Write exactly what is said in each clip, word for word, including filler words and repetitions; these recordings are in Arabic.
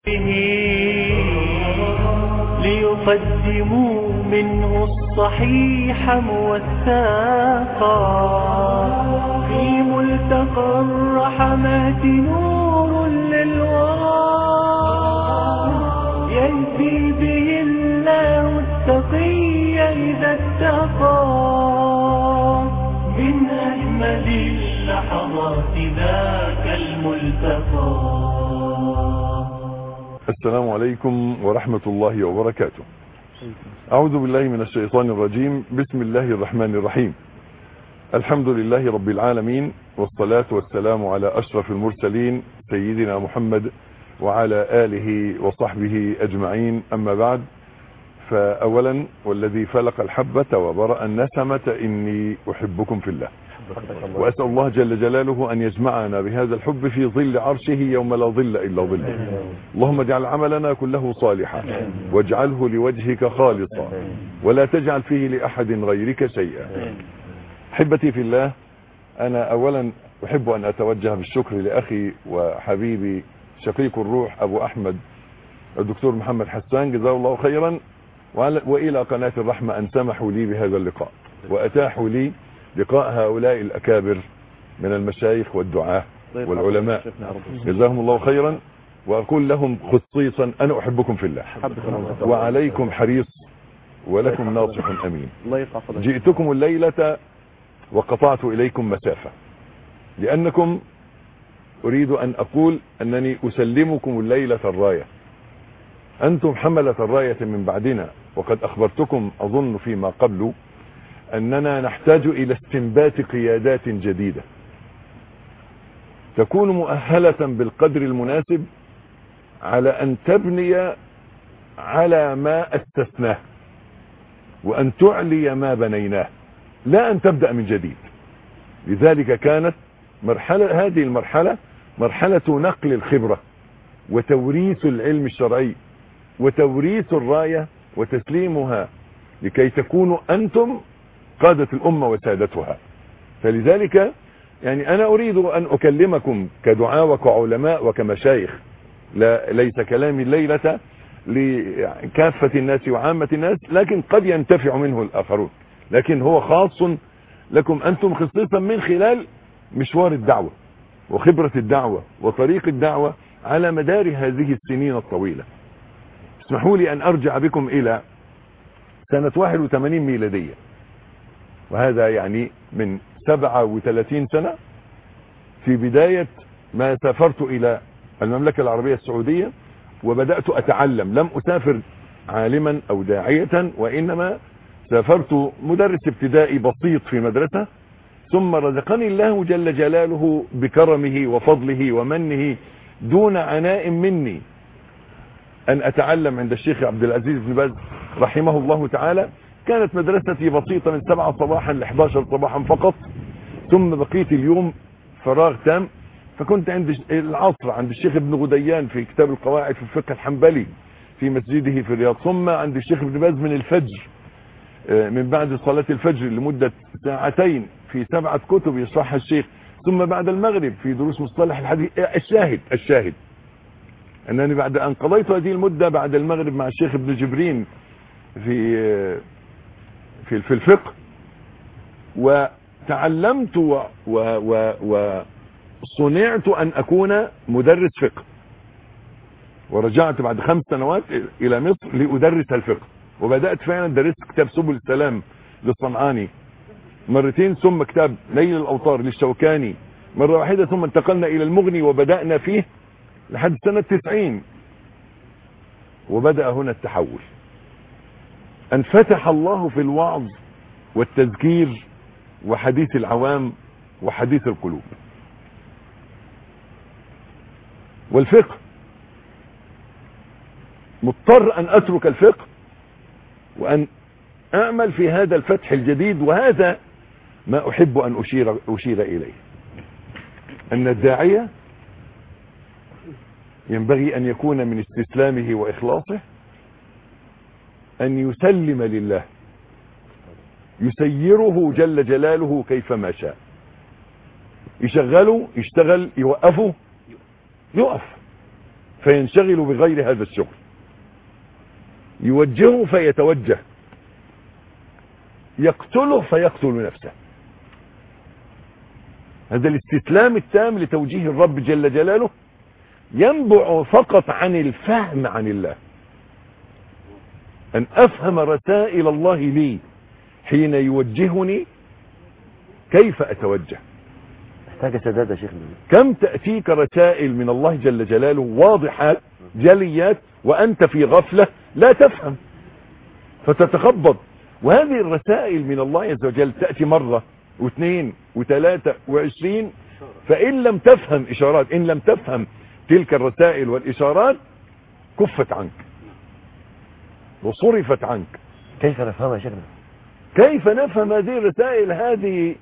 ليقدموا منه الصحيح موثاقا في ملتقى الرحمات نور للورى يهدي به الله التقي إذا اتقى من أجمل اللحظات ذاك الملتقى. السلام عليكم ورحمة الله وبركاته. أعوذ بالله من الشيطان الرجيم. بسم الله الرحمن الرحيم. الحمد لله رب العالمين، والصلاة والسلام على أشرف المرسلين سيدنا محمد وعلى آله وصحبه أجمعين، أما بعد. فأولا والذي فلق الحبة وبرأ النسمة إني أحبكم في الله، وأسأل الله جل جلاله أن يجمعنا بهذا الحب في ظل عرشه يوم لا ظل إلا ظله. اللهم اجعل عملنا كله صالحا واجعله لوجهك خالصا ولا تجعل فيه لأحد غيرك شيئا. أحبتي في الله، أنا أولا أحب أن أتوجه بالشكر لأخي وحبيبي شقيق الروح أبو أحمد الدكتور محمد حسان، جزاه الله خيرا، وإلى قناة الرحمة أن سمحوا لي بهذا اللقاء وأتاحوا لي لقاء هؤلاء الأكابر من المشايخ والدعاة والعلماء، جزاهم الله خيرا. وأقول لهم خصيصا أنا أحبكم في الله وعليكم حريص ولكم ناصح أمين. جئتكم الليلة وقطعت إليكم مسافة لأنكم أريد أن أقول أنني أسلمكم الليلة الراية. أنتم حملة الراية من بعدنا، وقد أخبرتكم أظن فيما قبل أننا نحتاج إلى استنبات قيادات جديدة تكون مؤهلة بالقدر المناسب على أن تبني على ما استثناه وأن تعلي ما بنيناه، لا أن تبدأ من جديد. لذلك كانت مرحلة هذه المرحلة مرحلة نقل الخبرة وتوريث العلم الشرعي وتوريث الراية وتسليمها لكي تكونوا أنتم قادة الأمة وسادتها. فلذلك يعني أنا أريد أن أكلمكم كدعاء وكعلماء وكمشايخ، لا ليس كلامي الليلة لكافة الناس وعامة الناس، لكن قد ينتفع منه الآخرون، لكن هو خاص لكم أنتم خصيصا من خلال مشوار الدعوة وخبرة الدعوة وطريق الدعوة على مدار هذه السنين الطويلة. اسمحوا لي أن أرجع بكم إلى سنة واحد وثمانين ميلادية، وهذا يعني من سبعة وثلاثين سنة، في بداية ما سافرت إلى المملكة العربية السعودية وبدأت أتعلم. لم أسافر عالما أو داعية، وإنما سافرت مدرس ابتدائي بسيط في مدرسة، ثم رزقني الله جل جلاله بكرمه وفضله ومنه دون عناء مني أن أتعلم عند الشيخ عبد العزيز بن باز رحمه الله تعالى. كانت مدرستي بسيطة من سبعة صباحا ل إحدى عشرة صباحا فقط، ثم بقيت اليوم فراغ تام. فكنت عند العصر عند الشيخ ابن غديان في كتاب القواعد في الفقه الحنبلي في مسجده في الرياض، ثم عند الشيخ ابن باز من الفجر من بعد صلاة الفجر لمدة ساعتين في سبعة كتب يشرحها الشيخ، ثم بعد المغرب في دروس مصطلح الحديث. الشاهد الشاهد أنني بعد أن قضيت هذه المدة بعد المغرب مع الشيخ ابن جبرين في في في الفقه، وتعلمت و و وصنعت أن أكون مدرس فقه، ورجعت بعد خمس سنوات إلى مصر لأدرس الفقه، وبدأت فعلا درست كتاب سبل السلام للصنعاني مرتين، ثم كتاب نيل الأوطار للشوكاني مرة واحدة، ثم انتقلنا إلى المغني وبدأنا فيه لحد سنة تسعين. وبدأ هنا التحول، أن فتح الله في الوعظ والتذكير وحديث العوام وحديث القلوب والفقه. مضطر أن أترك الفقه وأن أعمل في هذا الفتح الجديد، وهذا ما أحب أن أشير, أشير إليه، أن الداعية ينبغي أن يكون من استسلامه وإخلاصه أن يسلم لله، يسيره جل جلاله كيفما شاء، يشغله يشتغل، يوقفه يقف. فينشغل بغير هذا الشغل، يوجهه فيتوجه، يقتله فيقتل نفسه. هذا الاستسلام التام لتوجيه الرب جل جلاله ينبع فقط عن الفهم عن الله، أن أفهم رسائل الله لي حين يوجهني كيف أتوجه. محتاجة سداد يا شيخ. كم تأتيك رسائل من الله جل جلاله واضحات جليات وأنت في غفلة لا تفهم فتتخبط. وهذه الرسائل من الله عز وجل تأتي مرة واثنين وثلاثة وعشرين، فإن لم تفهم إشارات، إن لم تفهم تلك الرسائل والإشارات كفت عنك وصرفت عنك. كيف نفهمها يا شيخنا؟ كيف نفهم هذه الرسائل؟ هذه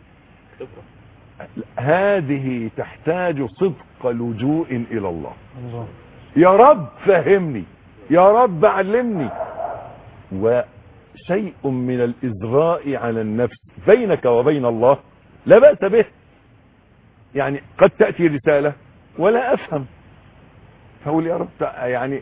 هذه تحتاج صدق لجوء إلى الله. يا رب فهمني، يا رب علمني. وشيء من الإزراء على النفس بينك وبين الله لا بأس به. يعني قد تأتي رسالة ولا أفهم، فأقول يا رب يعني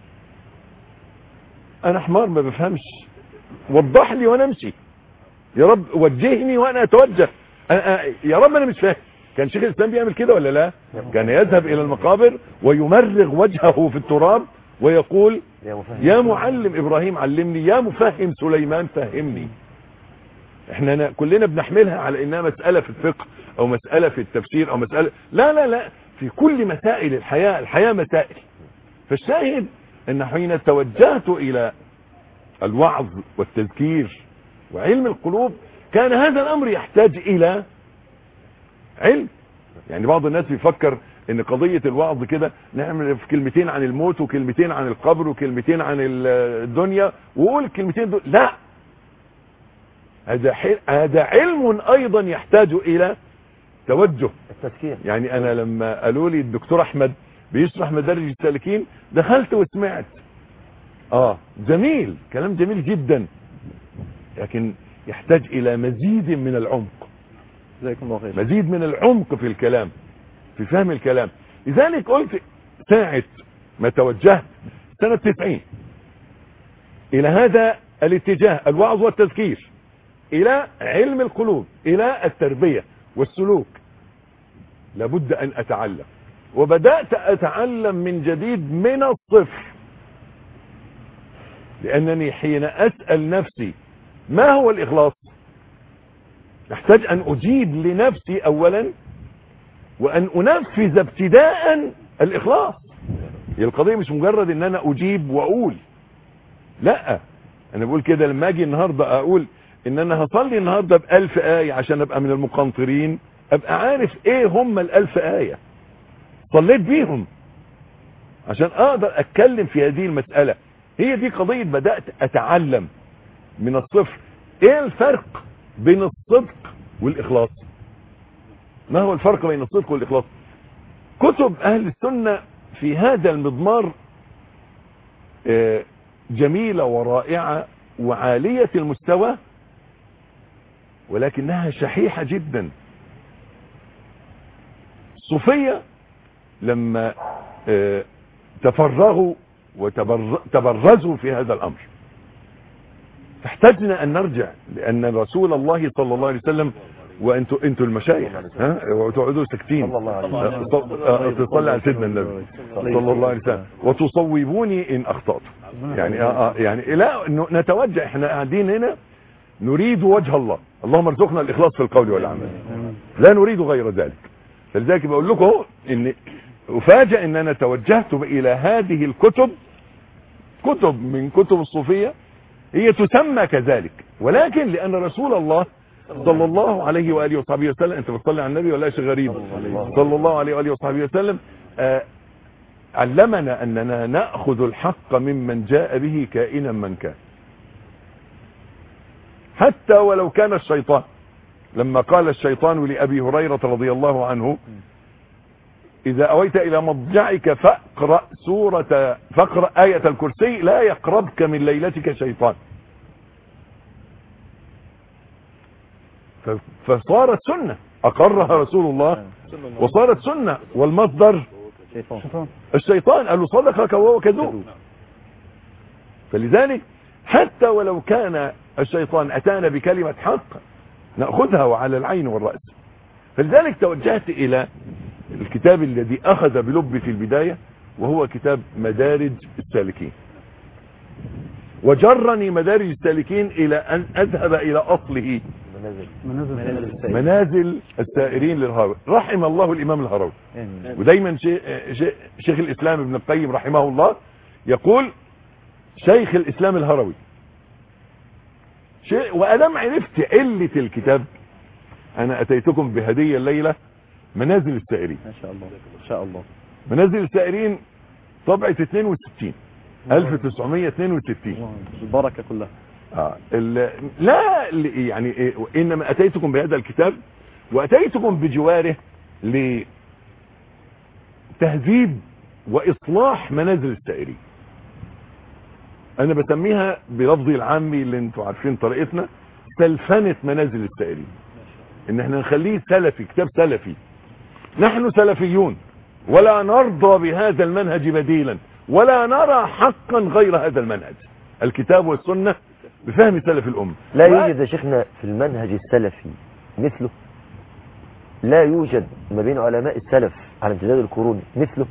أنا حمار ما بفهمش، وضح لي وأنا أمشي. يا رب وجهني وأنا أتوجه. أنا يا رب أنا مش فاهم. كان شيخ الإسلام بيعمل كده ولا لا؟ كان يذهب إلى المقابر ويمرغ وجهه في التراب ويقول يا معلم إبراهيم علمني، يا مفهم سليمان فهمني. احنا كلنا بنحملها على انها مسألة في الفقه او مسألة في التفسير او مسألة، لا لا لا، في كل مسائل الحياة. الحياة مسائل. فالشاهد ان حين توجهت الى الوعظ والتذكير وعلم القلوب كان هذا الامر يحتاج الى علم. يعني بعض الناس بيفكر ان قضية الوعظ كده نعمل في كلمتين عن الموت وكلمتين عن القبر وكلمتين عن الدنيا وقول كلمتين دول. لا، هذا هذا علم ايضا يحتاج الى توجه التذكير. يعني انا لما قالوا لي الدكتور احمد بيشرح مدارج السالكين دخلت وسمعت، اه جميل، كلام جميل جدا، لكن يحتاج الى مزيد من العمق، مزيد من العمق في الكلام، في فهم الكلام. لذلك قلت ساعة ما توجهت سنة تسعين الى هذا الاتجاه، الوعظ والتذكير، الى علم القلوب، الى التربية والسلوك، لابد ان اتعلم. وبدأت اتعلم من جديد من الصفر، لانني حين اسأل نفسي ما هو الاخلاص احتاج ان اجيب لنفسي اولا وان انفذ ابتداء الاخلاص. القضية مش مجرد ان انا اجيب واقول، لا، انا بقول كده لما اجي النهاردة اقول ان انا هصلي النهاردة بألف آية عشان ابقى من المقنطرين، ابقى عارف ايه هم الالف آية صليت بيهم عشان اقدر اتكلم في هذه المسألة. هي دي قضية بدأت اتعلم من الصفر. ايه الفرق بين الصدق والاخلاص؟ ما هو الفرق بين الصدق والاخلاص؟ كتب اهل السنة في هذا المضمار جميلة ورائعة وعالية المستوى، ولكنها شحيحة جدا. الصوفية لما تفرغوا وتبرزوا في هذا الامر فاحتاجنا ان نرجع، لان رسول الله صلى الله عليه وسلم، وانتوا انتوا المشايخ ها وتقعدوا ساكتين تصلي على سيدنا النبي صلى الله عليه وسلم وتصوبوني ان اخطأت. يعني آه يعني لا نتوجه، احنا قاعدين هنا نريد وجه الله، اللهم ارزقنا الاخلاص في القول والعمل، لا نريد غير ذلك. فلذلك بقول لكم ان افاجئ ان انا توجهت الى هذه الكتب، كتب من كتب الصوفية هي تسمى كذلك، ولكن لان رسول الله صلى الله عليه وآله وصحبه وسلم، انت بتصلي على النبي ولا شيء غريب؟ صلى الله عليه وآله وصحبه وسلم آه علمنا اننا نأخذ الحق ممن جاء به كائنا من كان، حتى ولو كان الشيطان. لما قال الشيطان لأبي هريرة رضي الله عنه إذا أويت إلى مضجعك فاقرأ سورة فاقرأ آية الكرسي لا يقربك من ليلتك شيطان. فصارت سنة أقرها رسول الله وصارت سنة، والمصدر الشيطان الشيطان قال له صدقك وهو كذوب. فلذلك حتى ولو كان الشيطان أتانا بكلمة حق نأخذها وعلى العين والرأس. فلذلك توجهت إلى الكتاب الذي أخذ بلبي في البداية وهو كتاب مدارج السالكين. وجرني مدارج السالكين إلى أن أذهب إلى أصله منازل منازل السائل. منازل السائرين للهروي. رحم الله الإمام الهروي. ودايما شيخ الإسلام ابن القيم رحمه الله يقول شيخ الإسلام الهروي. وألم عرفت علة الكتاب أنا أتيتكم بهدية الليلة منازل السائرين. ما شاء الله ما شاء الله. منازل السائرين طبعة اثنين وستين ألف وتسعمائة واثنين وستين. البركة كلها. آه لا يعني إيه إنما أتيتكم بهذا الكتاب وأتيتكم بجواره لتهذيب وإصلاح منازل السائرين. أنا بسميها بلفظي العامي اللي انتوا عارفين طريقتنا سلفنة منازل السائرين. إن احنا نخليه سلفي، كتاب سلفي. نحن سلفيون ولا نرضى بهذا المنهج بديلا ولا نرى حقا غير هذا المنهج الكتاب والسنة بفهم سلف الأمة. لا يوجد يا شيخنا في المنهج السلفي مثله. لا يوجد ما بين علماء السلف على امتداد القرون مثله.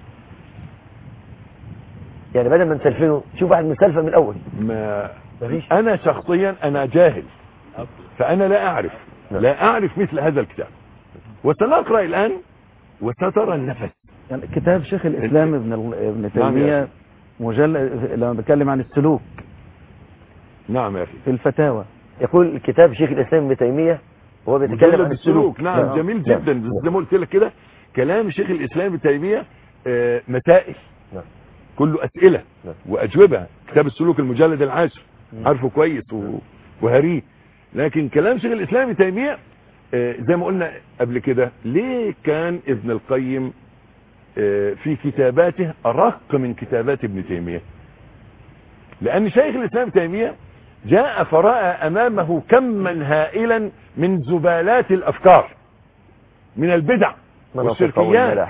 يعني بدل ما نسلفنه شوف واحد مسلفه من الأول. ما أنا شخصيا أنا جاهل فأنا لا أعرف لا أعرف مثل هذا الكتاب. وسنقرأ الآن وسترى النفس. يعني كتاب شيخ الإسلام ابن ابن تيمية مجلد لما بيتكلم عن السلوك. نعم يا أخي. في الفتاوى يقول كتاب شيخ الإسلام ابن تيمية وهو بيتكلم عن السلوك. نعم, نعم جميل جدا. نعم. زي ما قلت لك كده كلام شيخ الإسلام ابن تيمية آه مسائل. نعم. كله أسئلة. نعم. وأجوبة. كتاب السلوك المجلد العاشر. نعم. عارفه كويس وهريه. لكن كلام شيخ الإسلام ابن تيمية آه زي ما قلنا قبل كده ليه كان ابن القيم آه في كتاباته أرق من كتابات ابن تيمية؟ لأن شيخ الإسلام ابن تيمية جاء فرأى أمامه كما هائلا من زبالات الأفكار من البدع والشركيات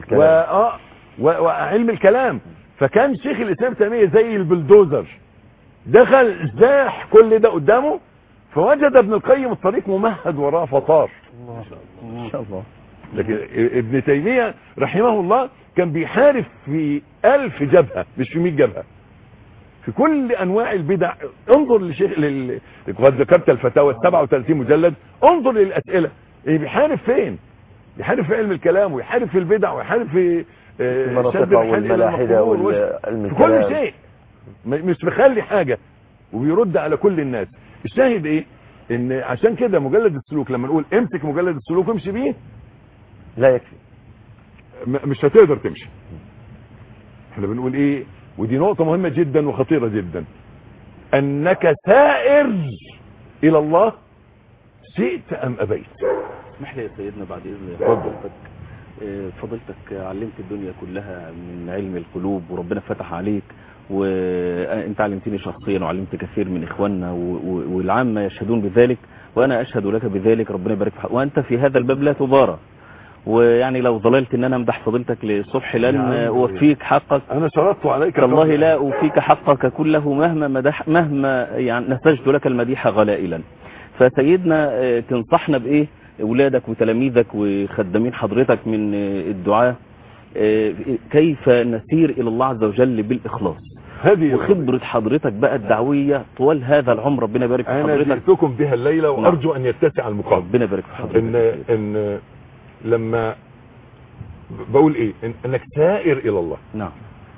وعلم الكلام. فكان شيخ الإسلام ابن تيمية زي البلدوزر دخل زاح كل ده قدامه فوجد ابن القيم الطريق ممهد وراه فطار. ما شاء الله. لكن ابن تيمية رحمه الله كان بيحارب في ألف جبهة مش في مئة جبهة في كل انواع البدع. انظر لشيخ لل... قد ذكرت الفتاوى السبعة وثلاثين مجلد. انظر للاسئله إيه بيحارب فين. بيحارب في علم الكلام ويحارب في البدع ويحارب في شد والملاحده والعلم في كل شيء مش مخلي حاجه وبيرد على كل الناس. الشاهد ايه ان عشان كده مجلد السلوك لما نقول امسك مجلد السلوك وامشي بيه لا يكفي مش هتقدر تمشي. احنا بنقول ايه ودي نقطة مهمة جدا وخطيرة جدا انك سائر الى الله شئت ام ابيت. اسمح لي يا سيدنا بعد اذن فضلتك فضلتك علمت الدنيا كلها من علم القلوب وربنا فتح عليك وانت علمتني شخصيا وعلمت كثير من اخواننا والعامة يشهدون بذلك وانا اشهد لك بذلك. ربنا يبارك في حقك وانت في هذا الباب لا تضارى. ويعني لو ظللت ان انا امدح فضيلتك للصبح لن اوفيك حقك. انا شرطت عليك والله لا اوفيك حقك كله مهما مدح مهما يعني نسجت لك المديح غلائلا. فسيدنا تنصحنا بايه اولادك وتلاميذك وخدامين حضرتك من الدعاء كيف نسير الى الله عز وجل بالاخلاص هذه وخبرة حضرتك بقى الدعوية طوال هذا العمر. ربنا يبارك في حضرتك. انا جئتكم بها الليلة وارجو ان يتسع المقام. ربنا يبارك في حضرتك. ان ان لما بقول ايه إن انك سائر الى الله. نعم.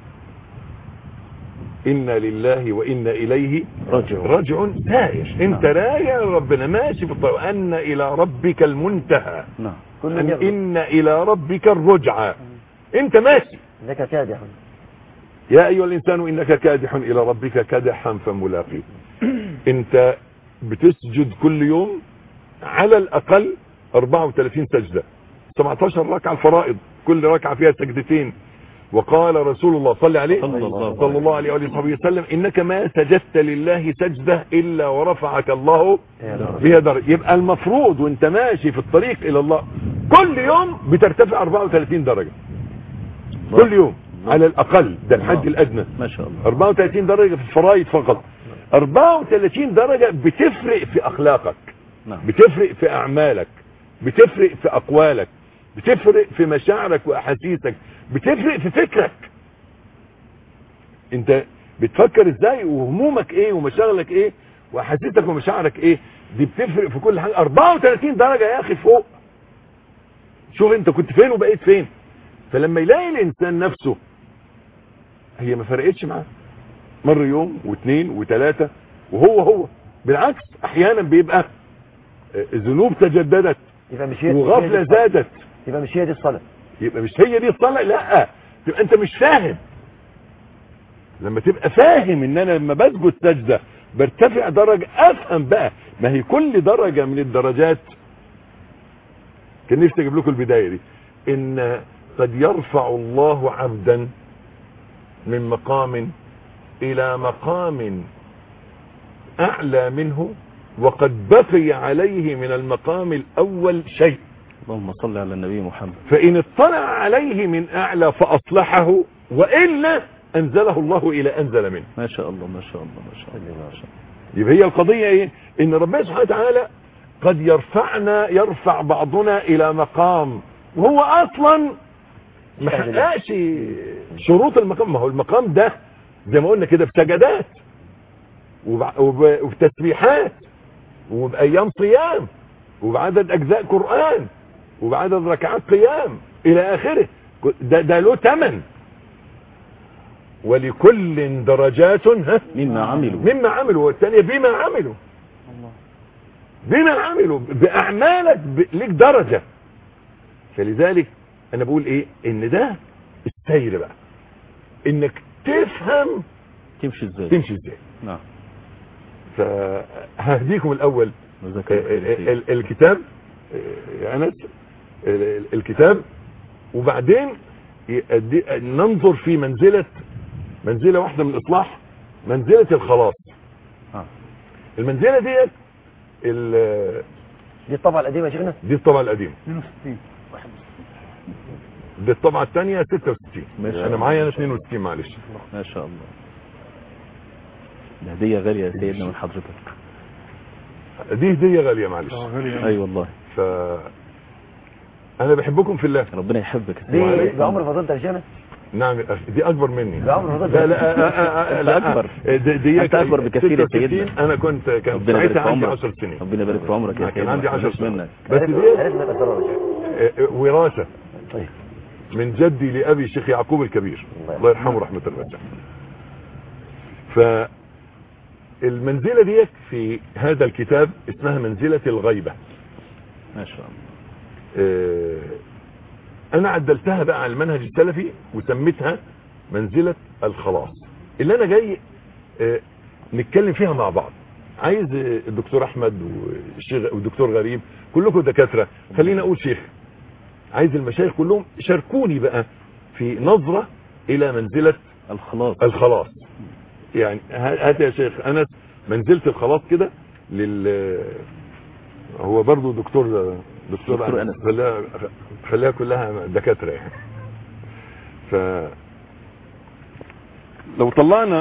إنا لله وإنا إليه رجع رجع سائر. انت نعم. رايح ربنا ماشي في الطريق. أن إلى ربك المنتهى. نعم. أن إن إلى ربك الرجعى. انت ماشي انك كادح. يا أيها الإنسان إنك كادح إلى ربك كدحا فملاقيه. انت بتسجد كل يوم على الأقل أربعة وثلاثين سجدة سبعة عشر ركعة الفرائض كل ركعة فيها سجدتين. وقال رسول الله صلى عليه صلى الله عليه وآله وسلم إنك ما سجدت لله سجدة إلا ورفعك الله بها درجة. يبقى المفروض وانت ماشي في الطريق إلى الله كل يوم بترتفع أربعة وثلاثين درجة. كل يوم على الاقل، ده الحد الادنى ما شاء الله. أربعة وثلاثين درجة في الفرائض فقط. أربعة وثلاثين درجة بتفرق في اخلاقك، نعم. بتفرق في اعمالك، بتفرق في اقوالك، بتفرق في مشاعرك واحاسيسك، بتفرق في فكرك. انت بتفكر ازاي وهمومك ايه ومشاغلك ايه واحاسيسك ومشاعرك ايه، دي بتفرق في كل حاجة. أربعة وثلاثين درجة يا اخي فوق. شوف انت كنت فين وبقيت فين. فلما يلاقي الانسان نفسه هي ما فرقتش معاه، مر يوم واثنين وثلاثة وهو هو، بالعكس احيانا بيبقى الذنوب تجددت يبقى مش هي وغفلة زادت، يبقى مش هي دي الصلاة، يبقى مش هي دي الصلاة. لا، تبقى انت مش فاهم. لما تبقى فاهم ان انا لما بسجد سجدة برتفع درجة، افهم بقى. ما هي كل درجة من الدرجات، كان نفسي اجيب لكم البداية دي، ان قد يرفع الله عبدا من مقام الى مقام اعلى منه وقد بقي عليه من المقام الاول شيء. اللهم صل على النبي محمد. فان اطلع عليه من اعلى فاصلحه والا انزله الله الى انزل منه. ما شاء الله ما شاء الله ما شاء الله ما شاء الله. يبقى هي القضية ايه؟ ان ربنا سبحانه وتعالى قد يرفعنا، يرفع بعضنا الى مقام وهو اصلا ما حققش شروط المقام. ما هو المقام ده زي ما قلنا كده بسجدات وبتسبيحات وبايام صيام وبعدد اجزاء قرآن وبعدد ركعات قيام الى اخره. ده, ده له ثمن. ولكل درجات ها مما عملوا مما عملوا، والثانية بما عملوا. بما عملوا باعمالك ليك درجة. فلذلك انا بقول ايه، ان ده السير بقى، انك تفهم تمشي ازاي تمشي ازاي. نعم. فهديكم الاول الكتاب يا انس، الكتاب، وبعدين ننظر في منزلة منزلة واحدة من الاصلاح، منزلة الخلاص. آه. المنزلة ديت دي الطبعة القديمة يا شيخنا؟ دي الطبعة القديمة اثنين وستين. دي الطبعة الثانية ستة وستين. انا الله. معايا انا اثنين وستين معلش. ما شاء الله. ده هدية غالية يا سيدنا من حضرتك. دي هدية غالية معلش. اي أيوة والله. ف انا بحبكم في الله. ربنا يحبك. دي بعمر فضلت يا شيخنا؟ نعم دي اكبر مني. بعمر فضلت. لا لا لا اكبر. دي, دي انت اكبر بكثير يا سيدنا. انا كنت كان ساعتها عندي عشر سنين. ربنا يبارك في عمرك يا سيدنا. كان عندي عشر سنين. بس دي وراثة طيب من جدي لابي شيخ يعقوب الكبير الله يرحمه رحمة الله. فالمنزلة ديت في هذا الكتاب اسمها منزلة الغيبة. ما شاء الله. اه انا عدلتها بقى على المنهج السلفي وسميتها منزلة الخلاص، اللي انا جاي اه نتكلم فيها مع بعض. عايز الدكتور احمد والشيخ والدكتور غريب كلكم دكاترة، خلينا اقول شيخ، عايز المشايخ كلهم شاركوني بقى في نظرة الى منزلة الخلاص. الخلاص يعني هات يا شيخ انس منزلة الخلاص كده لل هو برضو دكتور دكتور, دكتور انس خليها خليها كلها دكاترة يعني. ف لو طلعنا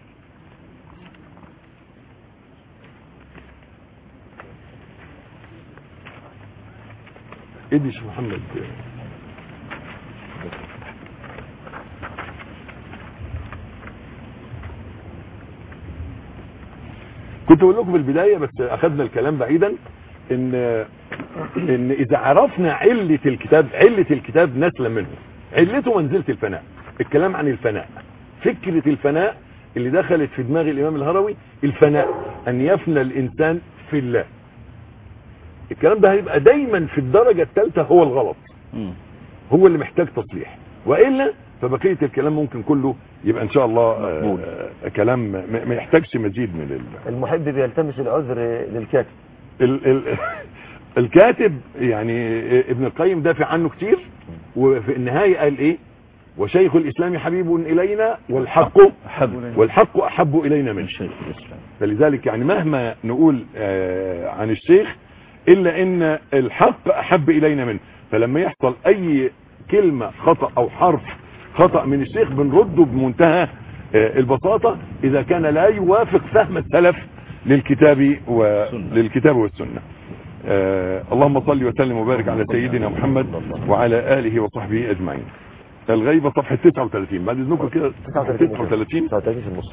ادي شيخ محمد كنت اقول لكم في البداية بس اخذنا الكلام بعيدا، ان ان اذا عرفنا علة الكتاب، علة الكتاب نسلم منه. علته منزلة الفناء، الكلام عن الفناء، فكرة الفناء اللي دخلت في دماغ الامام الهروي، الفناء ان يفنى الانسان في الله. الكلام ده هيبقى دايما في الدرجة الثالثة هو الغلط، هو اللي محتاج تصليح، وإلا فبقية الكلام ممكن كله يبقى ان شاء الله آه كلام ما يحتاجش مزيد من ال... المحب بيلتمس العذر للكاتب. ال... ال... الكاتب يعني ابن القيم دافع عنه كتير، وفي النهاية قال ايه؟ وشيخ الاسلام حبيب الينا والحق أحب والحق احب الينا من شيخ الاسلام. فلذلك يعني مهما نقول آه عن الشيخ الا ان الحق احب الينا منه. فلما يحصل اي كلمة خطأ او حرف خطأ من الشيخ بنرده بمنتهى البساطة إذا كان لا يوافق فهم السلف للكتاب وللكتاب والسنة. آه اللهم صل وسلم وبارك على سيدنا محمد وعلى آله وصحبه أجمعين. الغيبة صفحة تسعة وثلاثين بعد إذنكم كده تسعة وثلاثين تسعة وثلاثين تسعة وثلاثين في النص.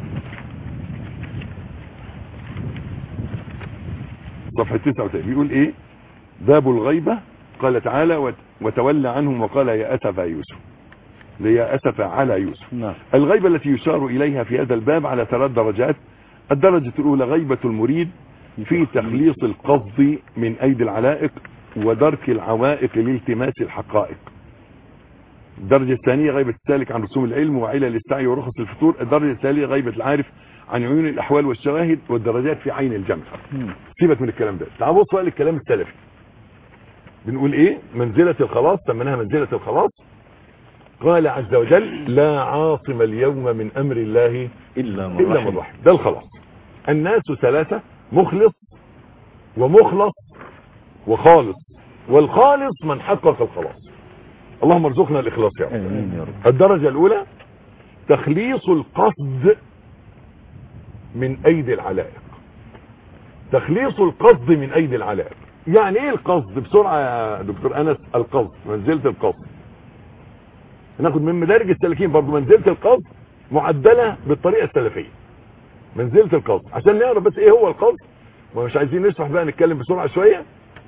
صفحة تسعة وثلاثين بيقول إيه؟ باب الغيبة. قال تعالى وتولى عنهم وقال يا أسف يوسف، يا أسف على يوسف. نعم. الغيبة التي يشار إليها في هذا الباب على ثلاث درجات. الدرجة الأولى غيبة المريد في تخليص القصد من أيدي العلائق ودرك العوائق لالتماس الحقائق. الدرجة الثانية غيبة السالك عن رسوم العلم وعلل السعي ورخص الفتور. الدرجة الثالثة غيبة العارف عن عيون الأحوال والشواهد والدرجات في عين الجمع. سيبك من الكلام ده، تعال بص بقى للكلام السلفي. بنقول ايه؟ منزلة الخلاص، سميناها منزلة الخلاص. قال عز وجل لا عاصم اليوم من أمر الله إلا من إلا من رحم. ده الخلاص. الناس ثلاثة: مخلص ومخلص وخالص، والخالص من حقق الخلاص. اللهم ارزقنا الإخلاص يا رب. آمين يا رب. الدرجة الأولى تخليص القصد من أيدي العلائق. تخليص القصد من أيدي العلائق يعني ايه القصد؟ بسرعة يا دكتور أنس. القصد منزلة القصد، ناخد من مدارج السالكين برضو منزلة القصد معدلة بالطريقة السلفية. منزلة القصد عشان نعرف بس ايه هو القصد، ومش عايزين نشرح بقى، نتكلم بسرعة شوية.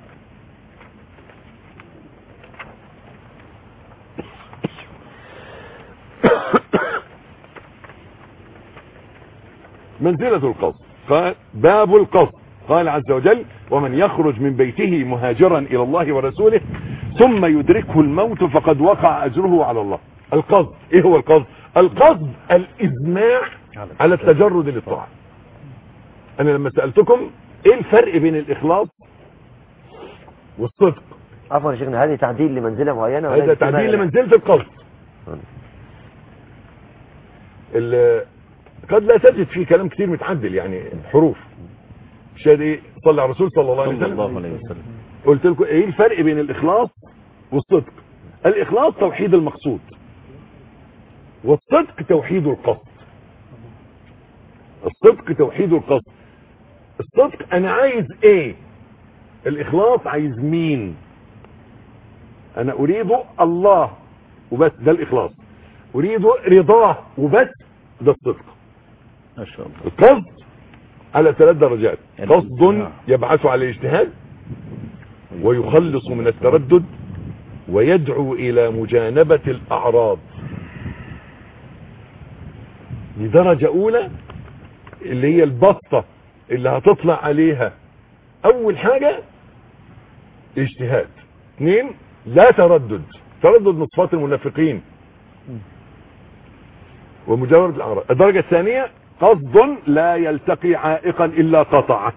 منزلة القصد. قال باب القصد. قال عز وجل ومن يخرج من بيته مهاجرا إلى الله ورسوله ثم يدركه الموت فقد وقع أجره على الله. القصد ايه هو القصد؟ القصد الإزماع على التجرد للطاعة. أنا لما سألتكم ايه الفرق بين الإخلاص والصدق؟ عفوا يا شيخنا، هذه تعديل لمنزلة معينة ولا هذا تعديل لمنزلة القصد. قد لا تجد فيه كلام كتير متعدل يعني حروف. شاهد ايه؟ صلى على الرسول صلى الله عليه وسلم. صلى الله عليه وسلم. قلت لكم ايه الفرق بين الإخلاص والصدق؟ الإخلاص توحيد المقصود، والصدق توحيد القصد. الصدق توحيد القصد. الصدق انا عايز ايه، الإخلاص عايز مين. انا اريد الله وبس، ده الإخلاص. اريد رضاه وبس، ده الصدق. ما شاء الله. القصد على ثلاث درجات: قصد يبعث على الاجتهاد، ويخلص من التردد، ويدعو الى مجانبة الاعراض. دي درجة اولى اللي هي البسطة اللي هتطلع عليها. اول حاجة اجتهاد. اثنين لا تردد، تردد من صفات المنافقين ومجاورة الاعراض. الدرجة الثانية قصد لا يلتقي عائقا الا قطعه،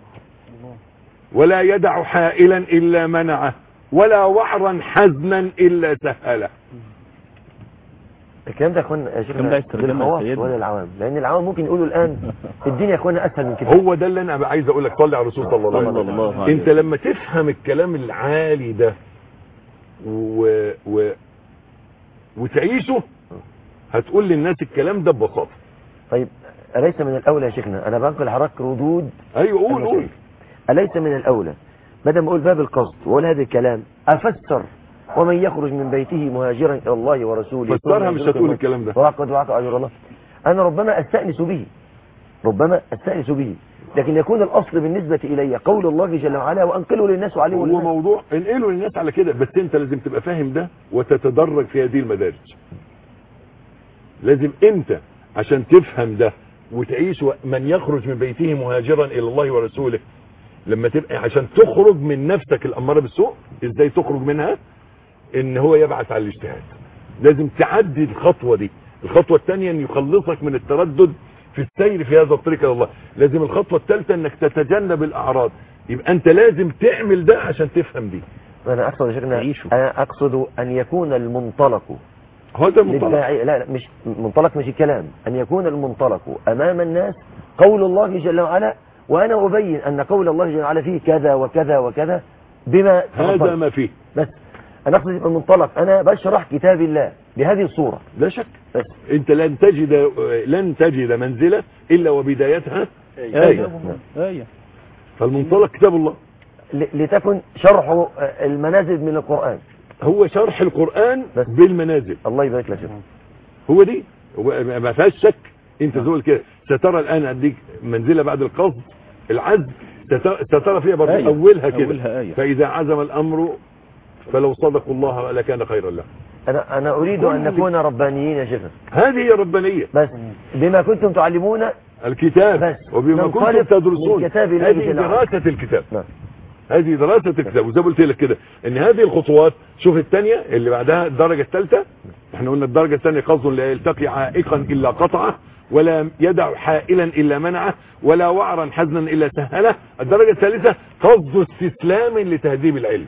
ولا يدع حائلا الا منعه، ولا وحرا حزنا الا سهله. الكلام ده يا اخوانا يا شيخنا للخواص ولا العوام؟ لان العوام ممكن يقولوا الان الدنيا يا اخوانا اسهل من كده. هو ده اللي انا عايز اقول لك. صلي على الرسول صلى الله عليه وسلم. انت لما تفهم الكلام العالي ده و... و... وتعيشه هتقول للناس الكلام ده ببساطه. طيب أليس من الأولى يا شيخنا، أنا بنقل لحضرتك ردود. أيوة قول قول. أليس من الأولى بدل ما أقول باب القصد وأقول هذا الكلام أفسر ومن يخرج من بيته مهاجرا إلى الله ورسوله؟ فسرها مش هتقول الكلام ده. وقد وقع أجر الله. أنا ربما أستأنس به، ربما أستأنس به، لكن يكون الأصل بالنسبة إلي قول الله جل وعلا وأنقله للناس وعليه. هو موضوع انقله للناس على كده، بس أنت لازم تبقى فاهم ده وتتدرج في هذه المدارج. لازم أنت عشان تفهم ده وتعيش من يخرج من بيته مهاجرا الى الله ورسوله، لما تبقى عشان تخرج من نفسك الاماره بالسوء. ازاي تخرج منها؟ ان هو يبعث على الاجتهاد. لازم تعدي الخطوه دي. الخطوه الثانيه ان يخلصك من التردد في السير في هذا الطريق الى الله. لازم الخطوه الثالثه انك تتجنب الاعراض. يبقى انت لازم تعمل ده عشان تفهم دي. انا اقصد يا شيخنا، انا اقصد ان يكون المنطلق هذا المنطلق. لا لا مش منطلق، مش الكلام. أن يكون المنطلق أمام الناس قول الله جل وعلا، وأنا أبين أن قول الله جل وعلا فيه كذا وكذا وكذا بما هذا ما فيه. بس أنا أقصد المنطلق، أنا بشرح كتاب الله بهذه الصورة. لا شك. بس. انت لن تجد لن تجد منزلة الا وبدايتها آية, آية. آية. آية. فالمنطلق كتاب الله، ل- لتكن شرح المنازل من القرآن. هو شرح القرآن بس. بالمنازل. الله يبارك لك. هو دي، هو ما فيهاش شك. انت تقول كده سترى الان اديك منزلة بعد القصد العزم، سترى فيها برضه آية. اولها كده أولها آية. فاذا عزم الامر فلو صدقوا الله لكان خيرا له. أنا أنا أريد أن نكون ربانيين يا شيخ، هذه هي الربانية، بس بما كنتم تعلمون الكتاب بس. وبما كنتم ننطلق تدرسون. من كتاب الله هذه جل وعلا. دراسة الكتاب. نعم. هذه دراسة الكتاب. وزي ما قلت لك كده ان هذه الخطوات، شوف الثانية اللي بعدها الدرجة الثالثة، احنا قلنا الدرجة الثانية قصد لا يلتقي عائقا الا قطعه، ولا يدع حائلا الا منعه، ولا وعرا حزنا الا سهله. الدرجة الثالثة قصد استسلام لتهذيب العلم،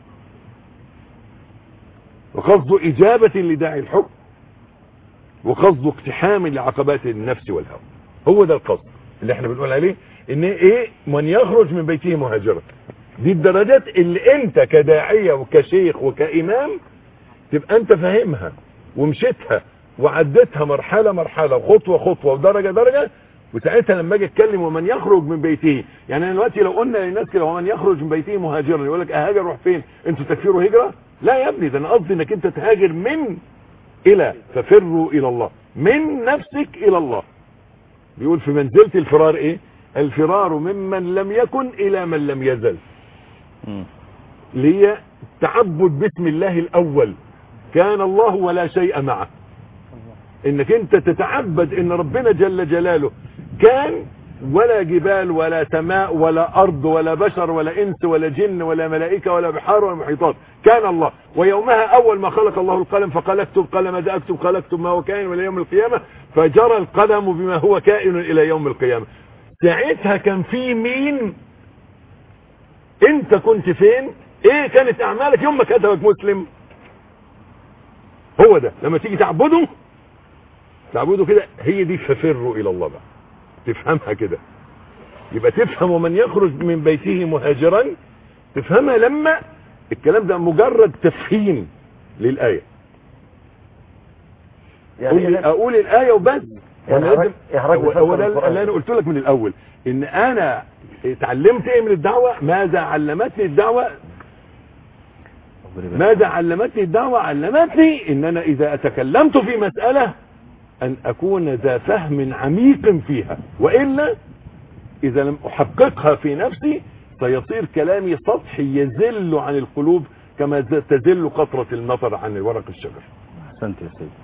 وقصد اجابة لداعي الحكم، وقصد اقتحام لعقبات النفس والهوى. هو ده القصد اللي احنا بنقول عليه ان ايه من يخرج من بيته مهاجرا. دي الدرجات اللي انت كداعية وكشيخ وكإمام تبقى انت فاهمها ومشيتها وعدتها مرحلة مرحلة وخطوة خطوة ودرجة درجة. وساعتها لما اجي اتكلم ومن يخرج من بيته، يعني دلوقتي لو قلنا للناس كده ومن يخرج من بيته مهاجرا، يقول لك اهاجر روح فين؟ انتوا تكفيروا هجرة؟ لا يا ابني، ده انا قصدي انك انت تهاجر من الى، ففروا الى الله، من نفسك الى الله. بيقول في منزلة الفرار ايه؟ الفرار ممن لم يكن الى من لم يزل. ليه؟ تعبد باسم الله الاول، كان الله ولا شيء معه. انك انت تتعبد ان ربنا جل جلاله كان، ولا جبال ولا سماء ولا ارض ولا بشر ولا انس ولا جن ولا ملائكة ولا بحار ولا محيطات، كان الله. ويومها اول ما خلق الله القلم فقال اكتب، قال ماذا اكتب؟ قال اكتب ما هو كائن الى يوم القيامة، فجرى القلم بما هو كائن الى يوم القيامة. ساعتها كان في مين؟ انت كنت فين؟ ايه كانت اعمالك يوم ما كتبك مسلم؟ هو ده لما تيجي تعبده تعبده كده، هي دي ففروا الى الله بقى، تفهمها كده. يبقى تفهم ومن يخرج من بيته مهاجرا، تفهمها لما الكلام ده مجرد تفهيم للآية. يعني اقول الآية وبس، يعني لازم هو ده اللي انا قلت لك من الاول، ان انا اتعلمت ايه من الدعوة؟ ماذا علمتني الدعوة؟ ماذا علمتني الدعوة؟ علمتني ان انا اذا تكلمت في مسألة ان اكون ذا فهم عميق فيها، وإلا اذا لم احققها في نفسي سيصير كلامي سطحي يزل عن القلوب كما تزل قطرة المطر عن ورق الشجر. احسنت يا سيدي.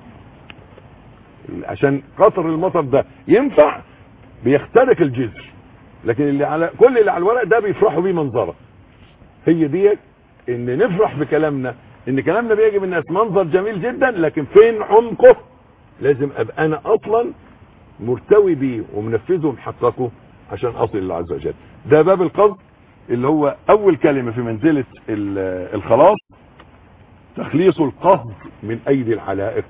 عشان قطر المطر ده ينفع بيخترق الجذر، لكن اللي على كل اللي على الورق ده بيفرحوا بيه منظره. هي ديت ان نفرح بكلامنا، ان كلامنا بيجي من الناس منظر جميل جدا، لكن فين عمقه؟ لازم ابقى انا اصلا مرتوي بيه ومنفذه ومحققه عشان اصل الله عز وجل. ده باب القصد اللي هو اول كلمة في منزلة الخلاص، تخليص القصد من ايدي العلائق.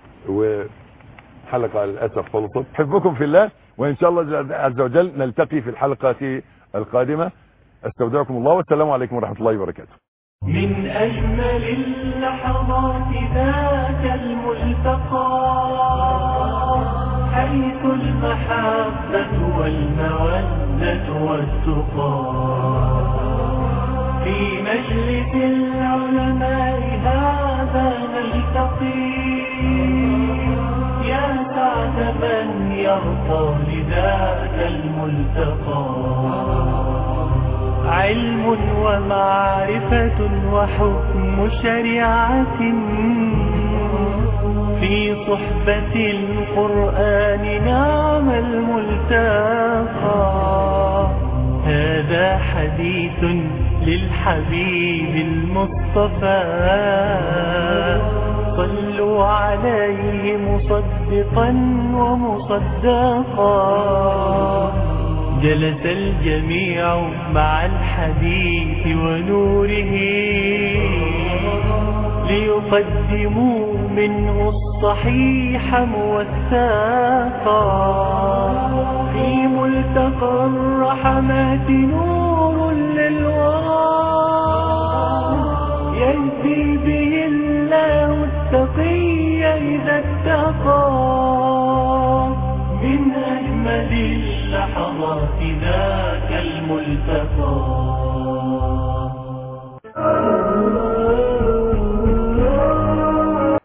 وحلقة للأسف خلصت. احبكم في الله، وان شاء الله عز وجل نلتقي في الحلقة القادمة. استودعكم الله والسلام عليكم ورحمة الله وبركاته. من أجمل اللحظات ذاك الملتقى، حيث المحبة والمودة والتقى، في مجلس العلماء هذا نلتقي، يا سعد من يرقى لذاك الملتقى. علم ومعرفة وحكم شريعة في صحبة القرآن، نعم الملتقى. هذا حديث للحبيب المصطفى، صلوا عليه مصدقا ومصدقا. جلس الجميع مع الحديث ونوره، ليقدموا منه الصحيح موثقا. في ملتقى الرحمات نور للورى، يهدي به الله التقي هذه اللحظات ذاك الملتقى.